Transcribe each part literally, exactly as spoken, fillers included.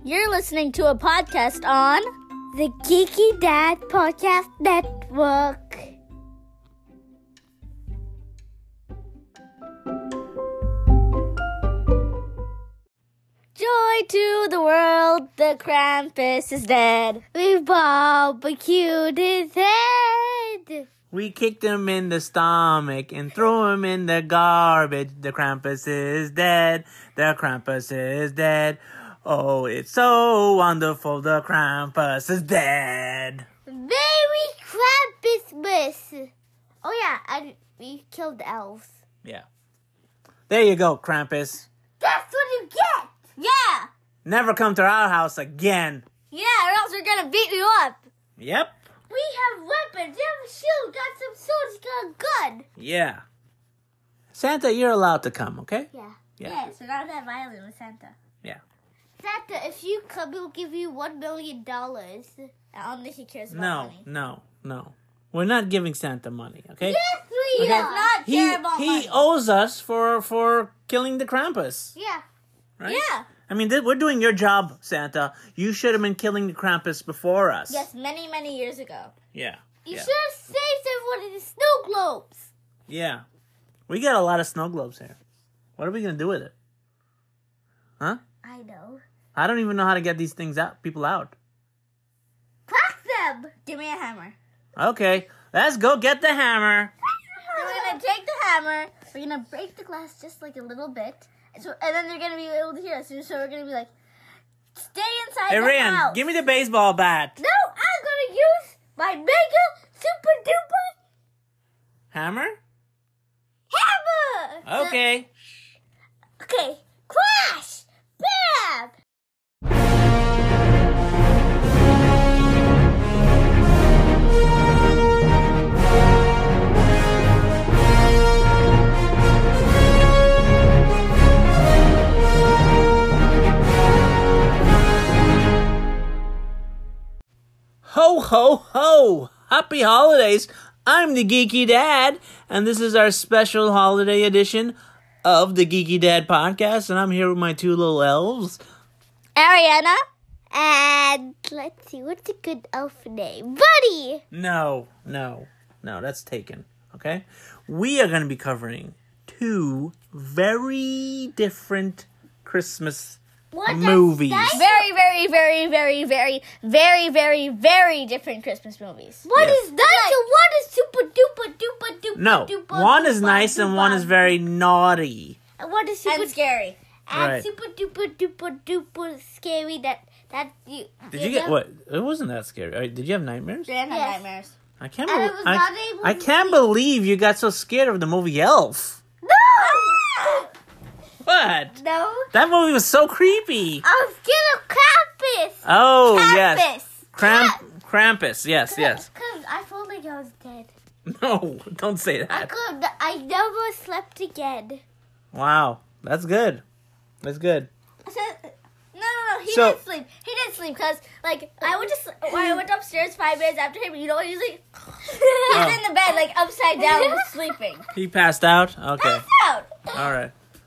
You're listening to a podcast on the Geeky Dad Podcast Network. Joy to the world, the Krampus is dead. We barbecued his head. We kicked him in the stomach and threw him in the garbage. The Krampus is dead. The Krampus is dead. Oh, it's so wonderful. The Krampus is dead. Merry Krampusmas. Oh yeah, and we killed the elves. Yeah. There you go, Krampus. That's what you get. Yeah. Never come to our house again. Yeah, or else we're gonna beat you up. Yep. We have weapons. You have a shield. Got some swords. Got a gun. Yeah. Santa, you're allowed to come, okay? Yeah. Yeah. Yes, we're not that violent with Santa. Yeah. Santa, if you come, we'll give you one million dollars. I don't think he cares about No, money. no, no. We're not giving Santa money, okay? Yes, we Okay. are. Not He care about he money. owes us for for killing the Krampus, Yeah. right? Yeah. I mean, th- we're doing your job, Santa. You should have been killing the Krampus before us. Yes, many, many years ago. Yeah. You yeah. should have saved everyone in the snow globes. Yeah. We got a lot of snow globes here. What are we gonna do with it? Huh? I know. I don't even know how to get these things out. People out. Crack them. Give me a hammer. Okay, let's go get the hammer. So we're gonna take the hammer. We're gonna break the glass just like a little bit. And, so, and then they're gonna be able to hear us. So we're gonna be like, stay inside Hey, the Ryan, house. give me the baseball bat. No, I'm gonna use my mega super duper Hammer? hammer. Okay. Okay, crash, bam. Ho, ho, ho! Happy holidays! I'm the Geeky Dad, and this is our special holiday edition of the Geeky Dad podcast, and I'm here with my two little elves. Ariana. And let's see, what's a good elf name? Buddy. No, no, no, that's taken, okay? We are going to be covering two very different Christmas What? movies. That's, Very, very, very, very, very, very, very, very different Christmas movies. What Yes. is that? So one is super duper duper duper No, duper. one is duper, nice and one duper. is very naughty. And one is super And scary. and Right. super duper duper duper scary. That that you. Did you get what? It wasn't that scary. Uh, Did you have nightmares? Dan had Yes. nightmares. I can't. And I believe was I, not able I to can't sleep. believe you got so scared of the movie Elf. No. What? No. That movie was so creepy. I'm scared of Krampus. Oh Krampus. yes, Kramp, Krampus. Yes, yes. Because I felt like I was dead. No, don't say I that. could. I never slept again. Wow, that's good. That's good. So, no, no, no. He So- didn't sleep. He didn't sleep because, like, I went to sl- when I went upstairs five minutes after him. You know what? He was like, he was in the bed, like upside down, sleeping. He passed out. Okay. Out. All right.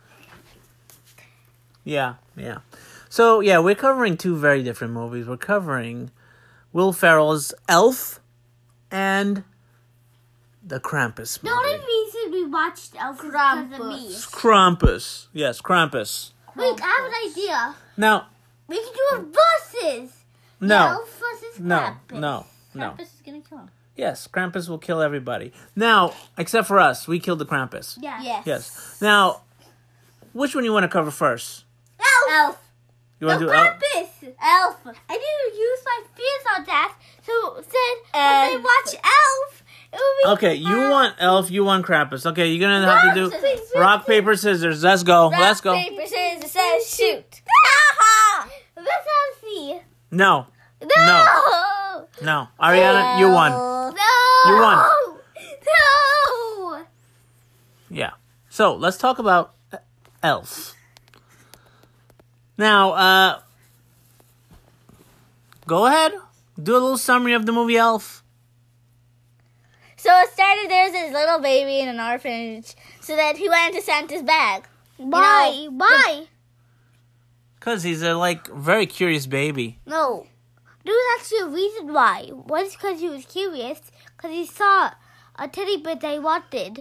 Yeah, yeah. So yeah, we're covering two very different movies. We're covering Will Ferrell's Elf and the Krampus The only movie. reason we watched Elf is because of me. Krampus. Yes, Krampus. Wait, I have an idea. Now, We can do a versus. no, Elf versus no, Krampus. no, no. Krampus is gonna kill him. Yes, Krampus will kill everybody. Now, except for us, we killed the Krampus. Yeah. Yes. Yes. Now, which one you want to cover first? Elf. Elf. You want No, to do Elf? Krampus. Elf. I didn't use my fears on that. So then, when And- they watch Elf, it will be. Okay, you want Elf, you want Krampus. Okay, you're gonna have to Rock, do scissors, rock, paper, scissors. Let's go. Rock, Let's go. paper, scissors, says shoot. Let's have see. No, No. no. Ariana, you won. No. You won. No. Yeah. So let's talk about uh, Elf. Now, uh, go ahead. Do a little summary of the movie Elf. So it started, there's this little baby in an orphanage. So that he went into Santa's bag. Why? Why? Because he's a, like, very curious baby. No. There was actually a reason why. One is because he was curious, because he saw a teddy bear that he wanted.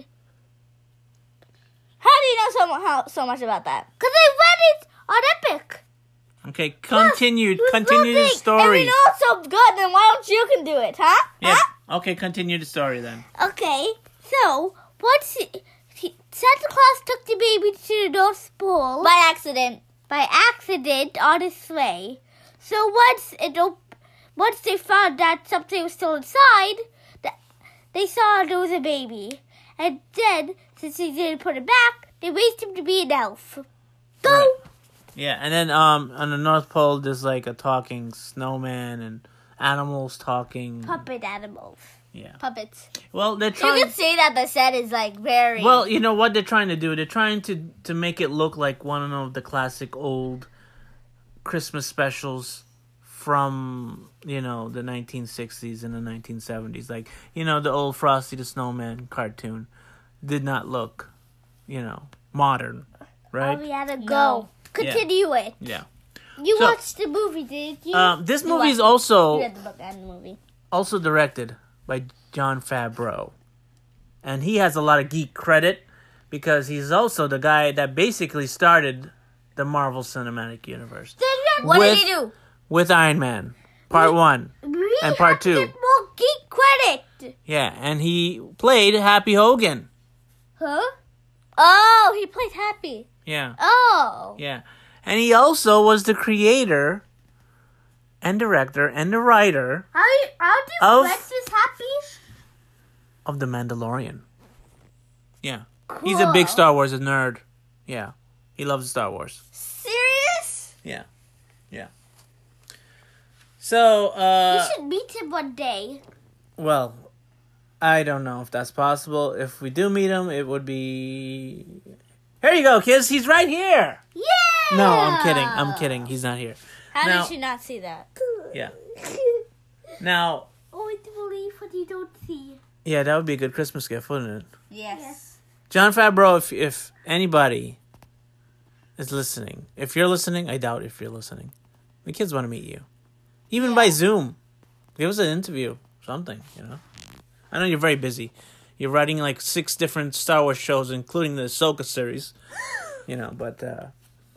How do you know so, mu- how, so much about that? Because I read it on Epic. Okay, continue, Yes, continue the nothing. If story. you know it's so good, then why don't you can do it, huh? Yeah. Huh? Okay, continue the story then. Okay, so once he, he, Santa Claus took the baby to the North Pole By accident. by accident on his sleigh. So once it op- once they found that something was still inside, that they saw there was a baby. And then, since they didn't put it back, they raised him to be an elf. Go! Right. Yeah, and then um on the North Pole there's like a talking snowman and animals talking. Puppet animals. Yeah. Puppets. Well, they're You trying. can see that the set is like very. Well, you know what they're trying to do? They're trying to to make it look like one of the classic old Christmas specials from, you know, the nineteen sixties and the nineteen seventies. Like, you know, the old Frosty the Snowman cartoon did not look, you know, modern, right? Ariana, No. go. Continue it. Yeah. You So- watched the movie, didn't you? Um, this You movie is watched- also You read the book and the movie. also directed by Jon Favreau. And he has a lot of geek credit because he's also the guy that basically started the Marvel Cinematic Universe What With- did he do? with Iron Man, part one. We and part have to two. get more geek credit. Yeah, and he played Happy Hogan. Huh? Oh, he played Happy. Yeah, Oh. yeah. And he also was the creator and director and the writer How you, how do Of- Rex is happy? of The Mandalorian. Yeah. He's a big Cool. Star Wars nerd. Yeah. He loves Star Wars. Serious? Yeah. Yeah. So, uh... You should meet him one day. Well, I don't know if that's possible. If we do meet him, it would be... Here you go, kids. He's right here. Yeah. No, I'm kidding. I'm kidding. He's not here. How Now- did you not see that? Yeah. Now, Only to believe what you don't see. yeah, that would be a good Christmas gift, wouldn't it? Yes. Jon Favreau, if, if anybody is listening, if you're listening, I doubt if you're listening. The kids want to meet you. Even by Zoom. Give us an interview. Something, you know. I know you're very busy. You're writing like six different Star Wars shows, including the Ahsoka series. You know, but uh,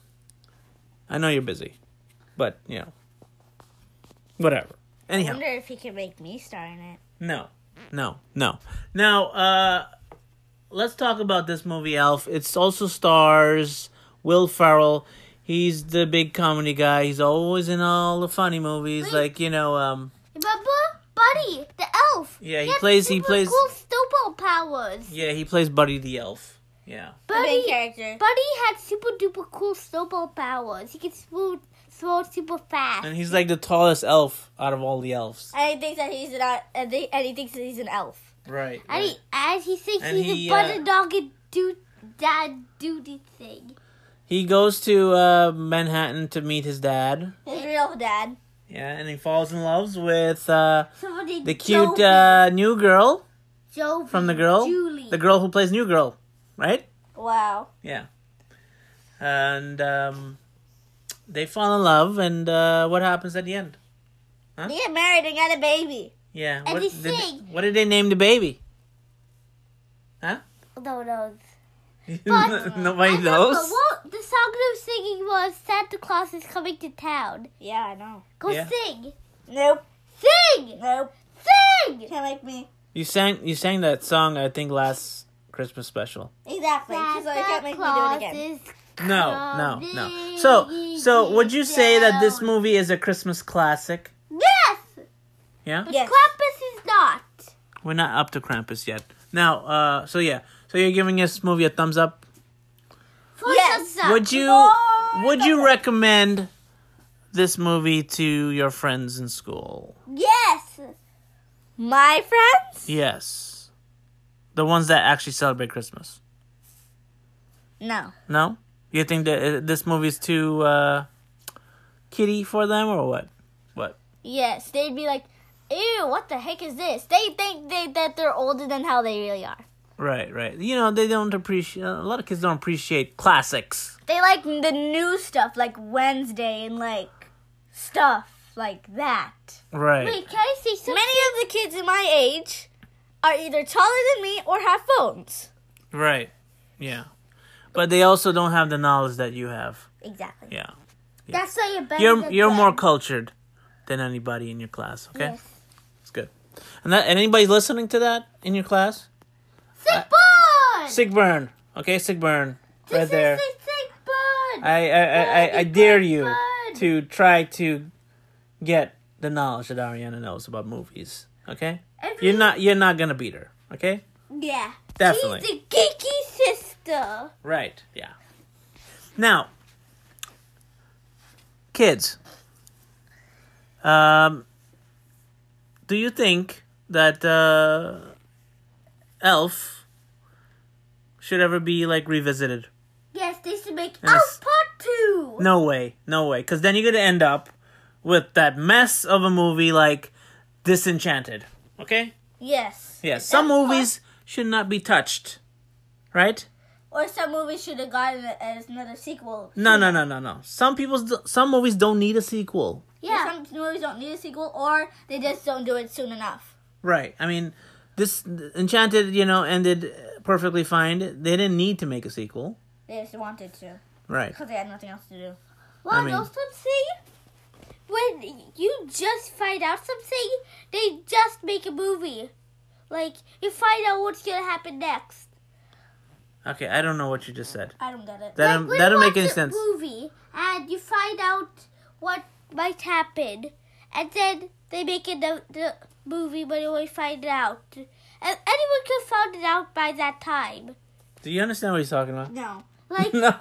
I know you're busy. But, you know. Whatever. I Anyhow. wonder if he can make me star in it. No. No. No. Now, uh, let's talk about this movie, Elf. It also stars Will Ferrell. He's the big comedy guy. He's always in all the funny movies. Wait. Like, you know, um... Remember? Buddy, the elf. Yeah, he has plays- he super plays- cool snowball powers. Yeah, he plays Buddy the Elf. Yeah. The main Buddy, character. Buddy had super duper cool snowball powers. He can throw, throw super fast. And he's like the tallest elf out of all the elves. And he thinks that he's not, and, they, and he thinks that he's an elf. Right. And he, and he thinks And he's he, a butter uh, dog and do dad duty thing. He goes to uh, Manhattan to meet his dad. His real dad. Yeah, and he falls in love with uh, Somebody the cute uh, new girl Jovi, from the girl. Julie. The girl who plays New Girl, right? Wow. Yeah. And um, they fall in love, and uh, what happens at the end? They get married and got a baby. Yeah. And what, they did they- sing. what did they name the baby? Huh? No, no. Nobody I knows. remember, Well, the song they were singing was Santa Claus is coming to town. Yeah, I know. Go Yeah. sing. Nope. Sing! Nope. Sing! Can't make me. You sang you sang that song, I think, last Christmas special. Exactly. So you can't make me do it again. is No, no, no. So, so would you say that this movie is a Christmas classic? Yes! Yeah, Yes. Krampus is not. we're not up to Krampus yet. Now, uh, so yeah, so you're giving this movie a thumbs up. Four Yes. thumbs up. Would you Four would you thumbs up. recommend this movie to your friends in school? Yes! My friends? Yes, the ones that actually celebrate Christmas. No. No, you think that uh, this movie is too uh, kiddie for them, or what? What? Yes. They'd be like, ew, what the heck is this? They think they, that they're older than how they really are. Right, right. You know, they don't appreciate, a lot of kids don't appreciate classics. They like the new stuff, like Wednesday and like stuff like that. Right. Wait, can I say something? Many of the kids in my age are either taller than me or have phones. Right. Yeah. But they also don't have the knowledge that you have. Exactly. Yeah. That's why you're better You're than you're them. more cultured than anybody in your class, okay? Yes. It's good. And that and anybody listening to that in your class? Sigbjörn! Sigbjörn. Okay, Sigbjörn. Right This there. is the Sigbjörn! I I, I, I, I dare you to try to get the knowledge that Ariana knows about movies. Okay? Every- You're not you're not gonna beat her, okay? Yeah. Definitely. She's the geeky sister. Right, yeah. Now, kids, um, do you think that uh, Elf should ever be like revisited? Yes, they should make And it's- Elf Part two. No way, no way, because then you're gonna end up with that mess of a movie like Disenchanted. Okay? Yes. Yes, some Elf movies should not be touched, right? Or some movies should have gotten a- as another sequel. No, no, no, no, no. Some people's some movies don't need a sequel. Yeah. Some movies don't need a sequel, or they just don't do it soon enough. Right. I mean, this Enchanted, you know, ended perfectly fine. They didn't need to make a sequel. They just wanted to. Right. Because they had nothing else to do. Well, I mean- know something? When you just find out something, they just make a movie. Like, you find out what's gonna happen next. Okay, I don't know what you just said. I don't get it. That Like, don't, when that don't you make any watch a sense. movie, and you find out what might happen, and then they make it the, the movie when you find it out. And anyone could find it out by that time. Do you understand what he's talking about? No. Like, No.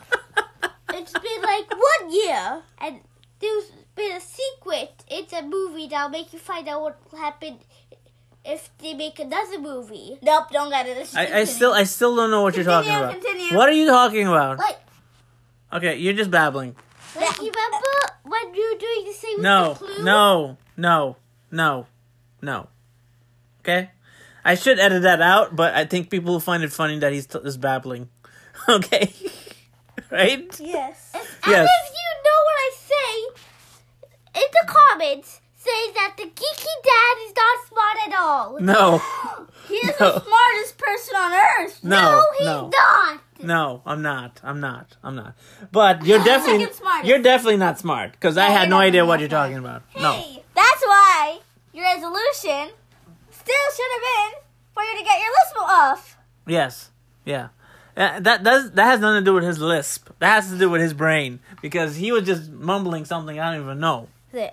it's been like one year, and there's been a secret. It's a movie that'll make you find out what happened if they make another movie. Nope, don't get it. Let's just I, I continue. still I still don't know what you're talking Continue, about. continue. What are you talking about? Like, Okay, you're just babbling. like you remember when you were doing the same with No, the clue? no, no, no, no. Okay? I should edit that out, but I think people will find it funny that he's t- just babbling. Okay? Right? Yes. And Yes. if you know what I say, in the comments, say that the geeky dad is not smart at all. No. He is No. the smartest person on earth. No, he's no. not. No, I'm not. I'm not. I'm not. But you're definitely Second smartest. you're definitely not smart because I Yeah, had you're no idea definitely what not you're smart. talking about. No. Hey, that's why your resolution still should have been for you to get your lisp off. Yes. Yeah. Uh, that does that has nothing to do with his lisp. That has to do with his brain because he was just mumbling something I don't even know.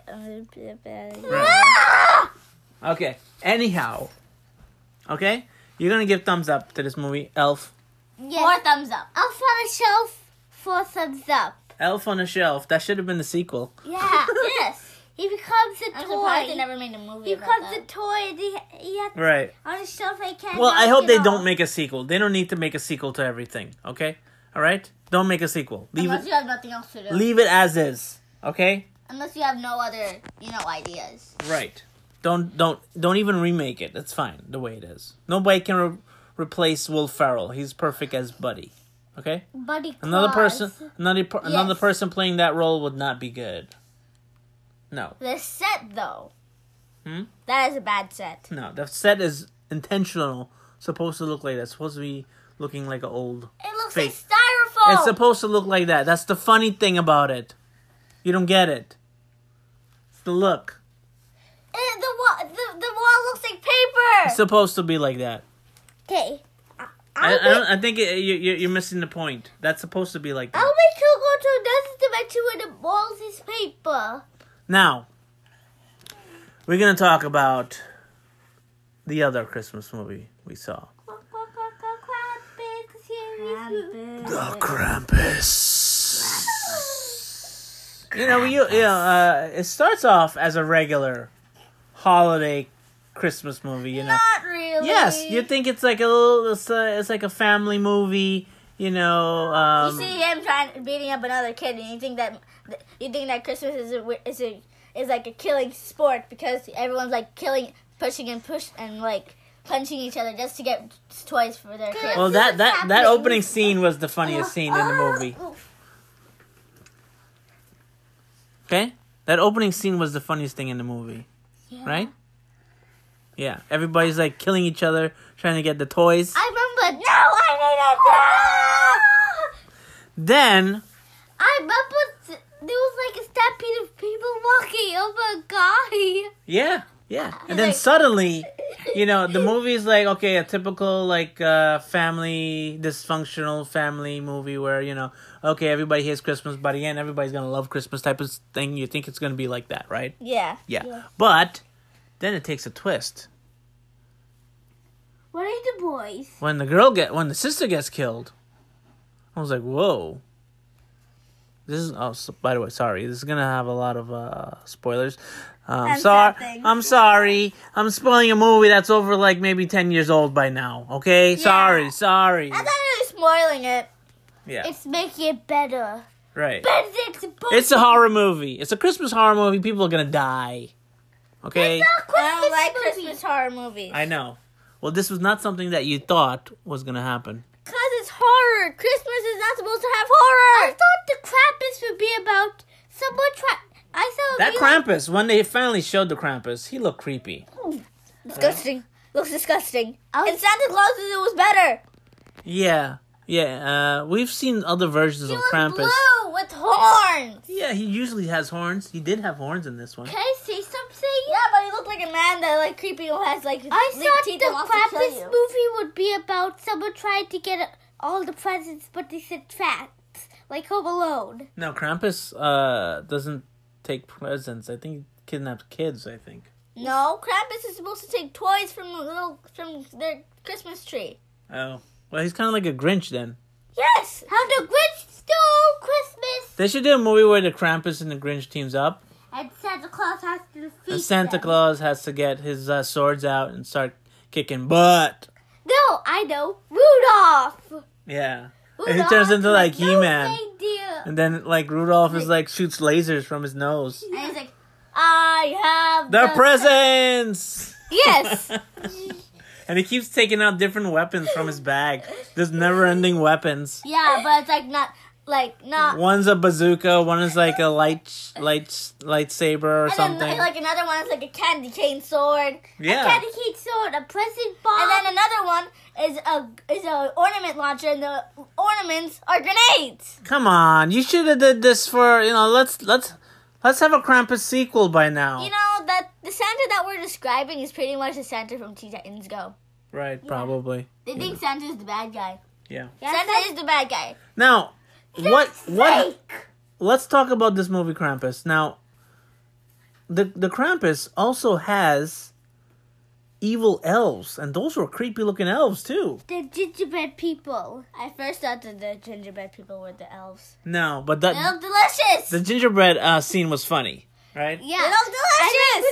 Okay. Anyhow. Okay? You're going to give thumbs up to this movie Elf. Yes. Four thumbs up. Elf on a shelf, four thumbs up. Elf on a Shelf. That should have been the sequel. Yeah. Yes. He becomes a I'm surprised they toy. never made a movie He about becomes a that. toy and he, he has Right. on a shelf I can't Well, I knock hope it they off. don't make a sequel. They don't need to make a sequel to everything, okay? All right? Don't make a sequel. Leave Unless it you have nothing else to do. leave it as is, okay? Unless you have no other, you know, ideas. Right. Don't don't don't even remake it. That's fine the way it is. Nobody can re- replace Will Ferrell. He's perfect as Buddy. Okay? Buddy Another Claus. person another per- another Yes. person playing that role would not be good. No. The set, though. Hmm? That is a bad set. No. The set is intentional. Supposed to look like that. It's supposed to be looking like an old It looks fake. like styrofoam. It's supposed to look like that. That's the funny thing about it. You don't get it. It's the look. Eh, the, wall, the, the wall looks like paper. It's supposed to be like that. Okay. I, I'll, I, don't, I think it, you, you- you're missing the point. That's supposed to be like that. I'll make you go to another dimension where the walls is paper. Now, we're going to talk about the other Christmas movie we saw. The Krampus. You know, you, you know uh, it starts off as a regular holiday Christmas movie, you know. Not really. Yes, you think it's like a little, it's, a, it's like a family movie, you know. Um, You see him trying beating up another kid, and you think that you think that Christmas is a, is a is like a killing sport because everyone's like killing, pushing and push and like punching each other just to get toys for their kids. Well, that that that happening. opening scene was the funniest scene in the movie. Okay, that opening scene was the funniest thing in the movie, Yeah. right? Yeah, everybody's like killing each other, trying to get the toys. I remember. No, I need it. Then, I remember th- there was like a stampede of people walking over a guy. yeah, yeah, and He's then like- suddenly, you know, the movie's like, okay, a typical like uh, family, dysfunctional family movie where, you know, okay, everybody hates Christmas, by the end, everybody's gonna love Christmas type of thing. You think it's gonna be like that, right? Yeah. Yeah, but then it takes a twist What are the boys? when the girl get when the sister gets killed. I was like, whoa. This is oh, so, by the way, sorry. This is gonna have a lot of uh, spoilers. Um, And sorry, sad things. I'm sorry. I'm spoiling a movie that's over like maybe ten years old by now. Okay, sorry, sorry. I'm not really spoiling it. Yeah, It's making it better. right. But it's supposed It's a horror movie. It's a Christmas horror movie. People are gonna die. Okay, It's not I don't like Christmas Christmas horror movies. I know. Well, this was not something that you thought was gonna happen. Because it's horror. Christmas is not supposed to have I horror. thought the Krampus would be about someone try. I thought That it'd be like- Krampus, when they finally showed the Krampus, he looked creepy. Disgusting. Looks disgusting. I was- In Santa Claus's, it was better. Yeah, yeah. Uh, we've seen other versions He of was Krampus. blue with horns. Yeah, he usually has horns. He did have horns in this one. Can I say something? Yeah, but he looked like a man that like creepy who has like I big thought teeth the and wants to kill Krampus you. movie would be about someone trying to get all the presents, but they said facts, like Home Alone. No, Krampus uh, doesn't take presents. I think he kidnaps kids, I think. No, Krampus is supposed to take toys from the little from their Christmas tree. Oh. Well, he's kind of like a Grinch then. Yes. How the Grinch stole Christmas, They should do a movie where the Krampus and the Grinch teams up. and Santa Claus has to defeat And Santa them. Claus has to get his uh, swords out and start kicking butt. No, I know Rudolph. Yeah. And he Rudolph turns into like has no He-Man. reindeer. And then like Rudolph is like shoots lasers from his nose. And he's like, I have The presents! Yes. And he keeps taking out different weapons from his bag. There's never-ending weapons. Yeah, but it's like not like not. One's a bazooka, one is like a light, light, lightsaber or And something. then like another one is like a candy cane sword. Yeah. Candy cane sword, a present bomb. And then another one is a is a ornament launcher, and the ornaments are grenades. Come on, you should have did this for you know. Let's let's let's have a Krampus sequel by now. You know that the Santa that we're describing is pretty much the Santa from Teen Titans Go. Right, probably. They think Santa's the bad guy. Yeah. Santa is the bad guy. Now, what what? fake. Let's talk about this movie Krampus. Now, the the Krampus also has evil elves, and those were creepy looking elves too. The gingerbread people. I first thought that the gingerbread people were the elves. No, but They that look delicious. the gingerbread uh, scene was funny, right? Yeah. They look delicious.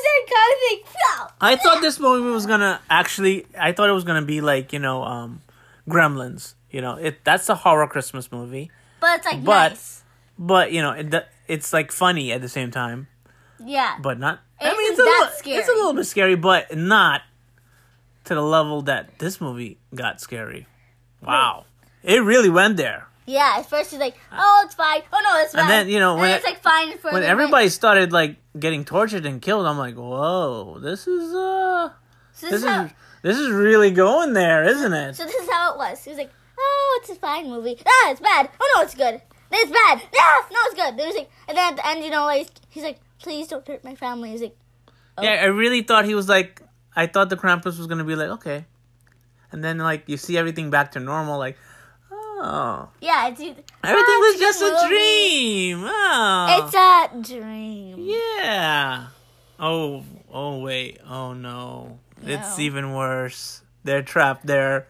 I thought this movie was gonna actually. I thought it was gonna be like you know, um, Gremlins. You know, it that's a horror Christmas movie, But it's like But- nice. but you know, it, it's like funny at the same time, Yeah. but not. It I mean, it's isn't a that little, scary. it's a little bit scary, but not to the level that this movie got scary. Wow, it really went there. Yeah, at first he's like, oh, it's fine. Oh, no, it's fine. And then, you know, And when it's it- like fine for a When little everybody bit. started like getting tortured and killed, I'm like, whoa, this is uh, So this this, is is how, this is really going there, isn't it? so this is how it was. He was like, oh, it's a fine movie. Ah, it's bad. Oh, no, it's good. Then it's bad. Ah, no, it's good. Then he's like, and then at the end, you know, like, he's like, please don't hurt my family. He's like, Yeah, I really thought he was like, I thought the Krampus was gonna be like, okay, and then like you see everything back to normal, like, oh, yeah, it's everything everything was just a dream. Oh, It's a dream. yeah. Oh, oh wait, oh no, it's No. even worse. They're trapped there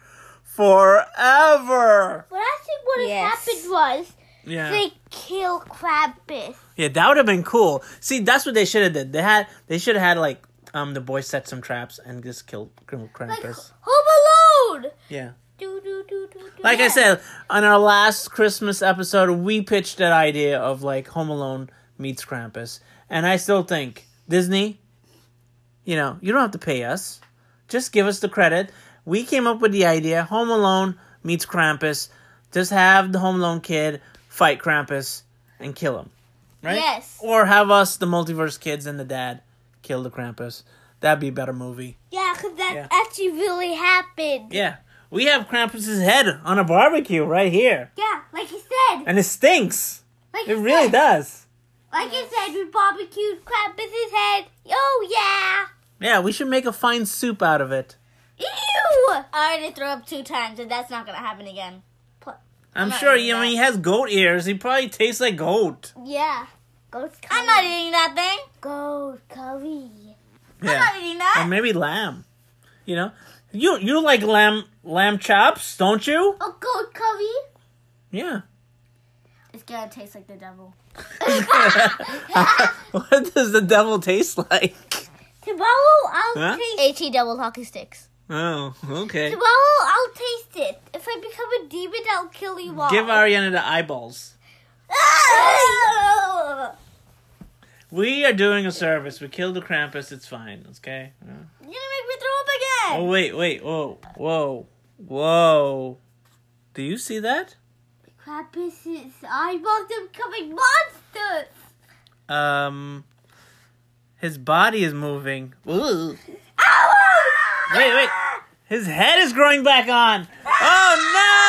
forever. But I think what Yes. had happened was Yeah. they kill Krampus. Yeah, that would have been cool. See, that's what they should have did. They had they should have had like um the boys set some traps and just kill kill Like Krampus. Home Alone. Yeah. Do, do, do, do, do. Like I said, on our last Christmas episode, we pitched that idea of like Home Alone meets Krampus. And I still think Disney, you know, you don't have to pay us. just give us the credit. We came up with the idea. Home Alone meets Krampus. Just have the Home Alone kid fight Krampus and kill him. Right? Yes. Or have us, the multiverse kids and the dad, kill the Krampus. That'd be a better movie. Yeah, because that Yeah. actually really happened. Yeah. We have Krampus's head on a barbecue right here. Yeah, like you said. And it stinks. Like It you really said. does. Like you said, we barbecued Krampus's head. Oh, yeah. Yeah, we should make a fine soup out of it. Ew. I already threw up two times, and that's not gonna happen again. I'm not sure, eating you know, that. he has goat ears. He probably tastes like goat. Yeah. Goat curry. I'm not eating that thing. Goat curry. I'm not eating that. Or maybe lamb. You know? You you like lamb lamb chops, don't you? A goat curry? Yeah. It's gonna taste like the devil. What does the devil taste like? Tomorrow I'll Huh? taste H E double hockey sticks. Oh, okay. Tomorrow I'll taste it. If I become a demon, I'll kill you all. Give Ariana the eyeballs. We are doing a service. We killed the Krampus. It's fine. Okay. Yeah. You're gonna make me throw up again. Oh wait, wait. Whoa, whoa, whoa. Do you see that? Krampus's eyeballs are becoming monsters. Um, his body is moving. Ooh. Wait, wait. His head is growing back on. Oh no!